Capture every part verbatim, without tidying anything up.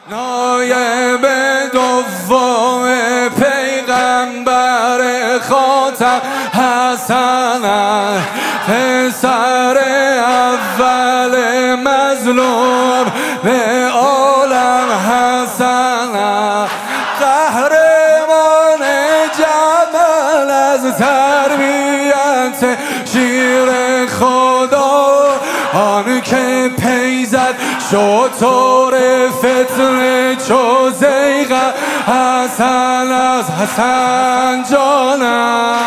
نایب دوم پیغمبر خاتم حسن است، پسر اول مظلوم به عالم حسن است، قهرمان جمل از تربیت شیر خدا، آن که پی زد شطور فتنه چو زیغ حسن از حسن جانم،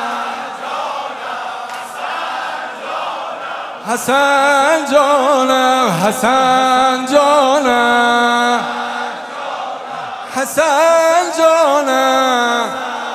حسن جانم، حسن جانم، حسن جانم.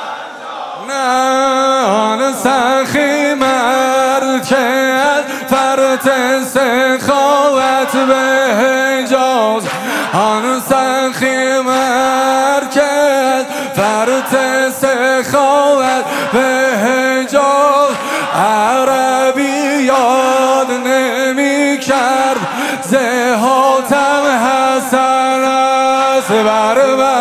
نه آن سخی مرد که از فرط سخاوت به حجاز، آن سخی مرد که از فرط سخاوت به حجاز، عربی یاد نمی کرد ز حاتم حسن است، بر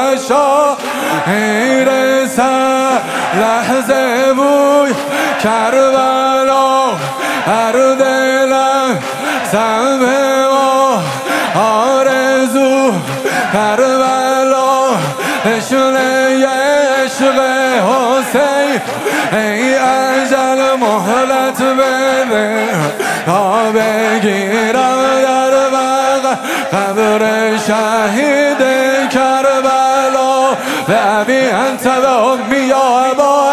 بشایر سر لحظه بوی کربلا، هر دلم سم ما آرزو کربلا، نشونه عشق حسین، ای اجل مهلت بده تا بگیرم در بغل قبر شهید کربلا، به ابی انت و امی یا ابا